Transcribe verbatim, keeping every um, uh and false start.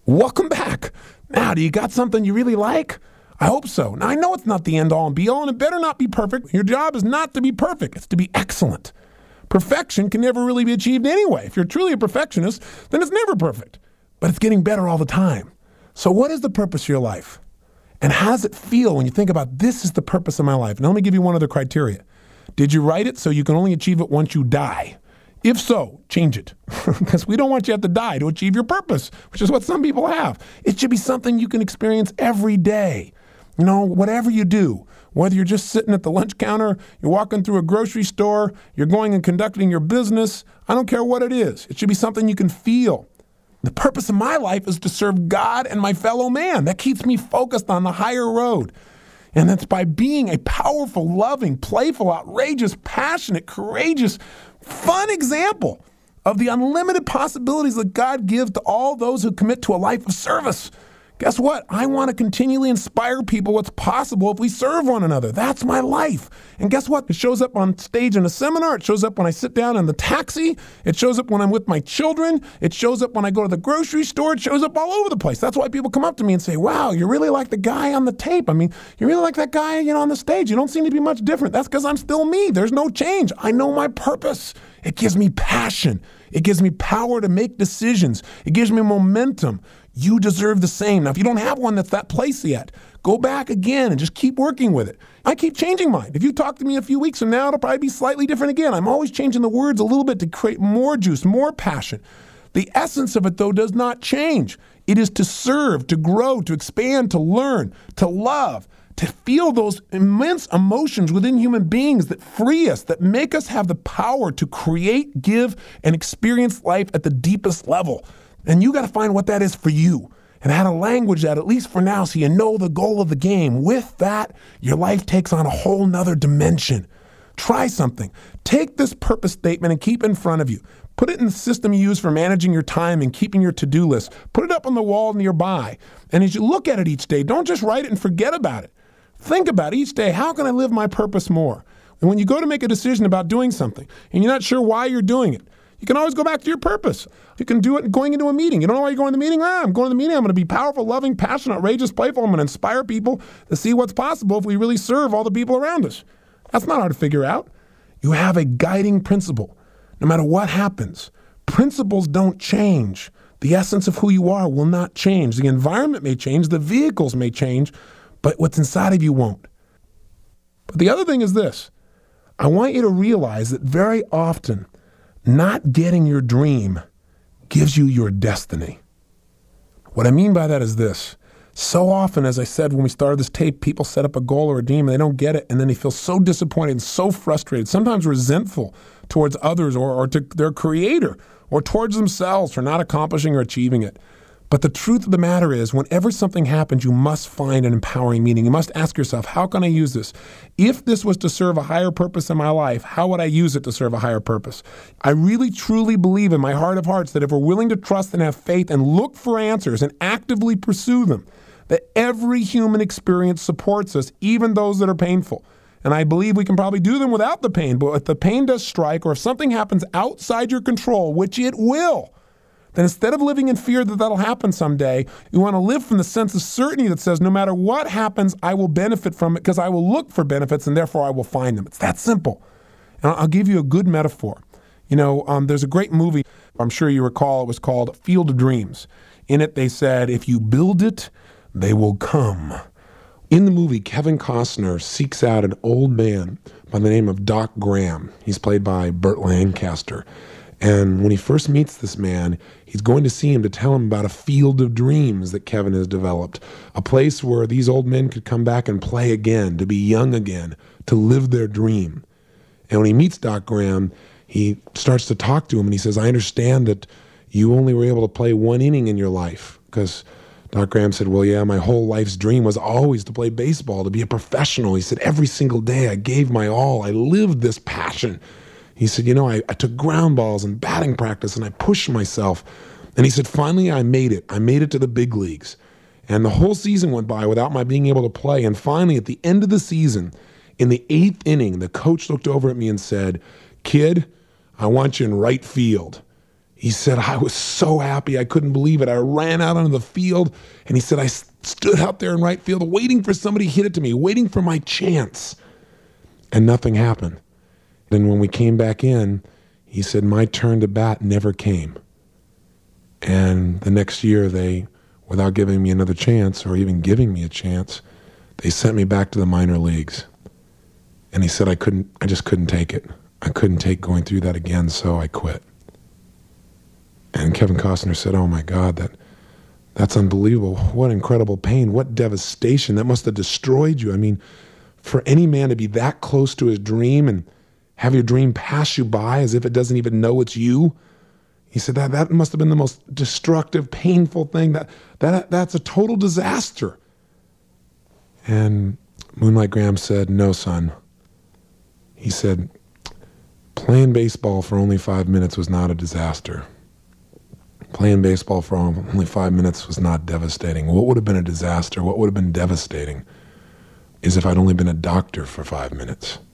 Welcome back. Now, do you got something you really like? I hope so. Now, I know it's not the end all and be all, and it better not be perfect. Your job is not to be perfect. It's to be excellent. Perfection can never really be achieved anyway. If you're truly a perfectionist, then it's never perfect. But it's getting better all the time. So what is the purpose of your life? And how does it feel when you think about this is the purpose of my life? Now, let me give you one other criteria. Did you write it so you can only achieve it once you die? If so, change it. Because we don't want you to have to die to achieve your purpose, which is what some people have. It should be something you can experience every day. You know, whatever you do, whether you're just sitting at the lunch counter, you're walking through a grocery store, you're going and conducting your business, I don't care what it is. It should be something you can feel. The purpose of my life is to serve God and my fellow man. That keeps me focused on the higher road. And that's by being a powerful, loving, playful, outrageous, passionate, courageous, fun example of the unlimited possibilities that God gives to all those who commit to a life of service. Guess what? I want to continually inspire people what's possible if we serve one another. That's my life. And guess what? It shows up on stage in a seminar. It shows up when I sit down in the taxi. It shows up when I'm with my children. It shows up when I go to the grocery store. It shows up all over the place. That's why people come up to me and say, wow, you're really like the guy on the tape. I mean, you're really like that guy, you know, on the stage. You don't seem to be much different. That's because I'm still me. There's no change. I know my purpose. It gives me passion. It gives me power to make decisions. It gives me momentum. You deserve the same. Now, if you don't have one that's that place yet, go back again and just keep working with it. I keep changing mine. If you talk to me a few weeks from now, it'll probably be slightly different again. I'm always changing the words a little bit to create more juice, more passion. The essence of it, though, does not change. It is to serve, to grow, to expand, to learn, to love, to feel those immense emotions within human beings that free us, that make us have the power to create, give, and experience life at the deepest level. And you got to find what that is for you and how to language that, at least for now, so you know the goal of the game. With that, your life takes on a whole nother dimension. Try something. Take this purpose statement and keep it in front of you. Put it in the system you use for managing your time and keeping your to-do list. Put it up on the wall nearby. And as you look at it each day, don't just write it and forget about it. Think about each day, how can I live my purpose more? And when you go to make a decision about doing something and you're not sure why you're doing it, you can always go back to your purpose. You can do it going into a meeting. You don't know why you're going to the meeting? Ah, I'm going to the meeting. I'm going to be powerful, loving, passionate, outrageous, playful. I'm going to inspire people to see what's possible if we really serve all the people around us. That's not hard to figure out. You have a guiding principle. No matter what happens, principles don't change. The essence of who you are will not change. The environment may change. The vehicles may change. But what's inside of you won't. But the other thing is this. I want you to realize that very often, not getting your dream gives you your destiny. What I mean by that is this. So often, as I said when we started this tape, people set up a goal or a dream and they don't get it, and then they feel so disappointed and so frustrated, sometimes resentful towards others or, or to their creator or towards themselves for not accomplishing or achieving it. But the truth of the matter is, whenever something happens, you must find an empowering meaning. You must ask yourself, how can I use this? If this was to serve a higher purpose in my life, how would I use it to serve a higher purpose? I really, truly believe in my heart of hearts that if we're willing to trust and have faith and look for answers and actively pursue them, that every human experience supports us, even those that are painful. And I believe we can probably do them without the pain. But if the pain does strike, or if something happens outside your control, which it will, then instead of living in fear that that'll happen someday, you want to live from the sense of certainty that says, no matter what happens, I will benefit from it because I will look for benefits and therefore I will find them. It's that simple. And I'll give you a good metaphor. You know, um, there's a great movie, I'm sure you recall, it was called Field of Dreams. In it, they said, if you build it, they will come. In the movie, Kevin Costner seeks out an old man by the name of Doc Graham. He's played by Burt Lancaster. And when he first meets this man, he's going to see him to tell him about a field of dreams that Kevin has developed, a place where these old men could come back and play again, to be young again, to live their dream. And when he meets Doc Graham, he starts to talk to him, and he says, I understand that you only were able to play one inning in your life, because Doc Graham said, well, yeah, my whole life's dream was always to play baseball, to be a professional. He said, every single day I gave my all. I lived this passion. He said, you know, I, I took ground balls and batting practice and I pushed myself. And he said, finally, I made it. I made it to the big leagues. And the whole season went by without my being able to play. And finally, at the end of the season, in the eighth inning, the coach looked over at me and said, kid, I want you in right field. He said, I was so happy. I couldn't believe it. I ran out onto the field, and he said, I stood out there in right field waiting for somebody to hit it to me, waiting for my chance. And nothing happened. Then when we came back in, he said, my turn to bat never came. And the next year, they, without giving me another chance or even giving me a chance, they sent me back to the minor leagues. And he said, I couldn't, I just couldn't take it. I couldn't take going through that again, so I quit. And Kevin Costner said, oh my God, that that's unbelievable. What incredible pain. What devastation. That must have destroyed you. I mean, for any man to be that close to his dream and have your dream pass you by as if it doesn't even know it's you. He said that that must have been the most destructive, painful thing. That that that's a total disaster. And Moonlight Graham said, no, son. He said, playing baseball for only five minutes was not a disaster. Playing baseball for only five minutes was not devastating. What would have been a disaster, what would have been devastating, is if I'd only been a doctor for five minutes.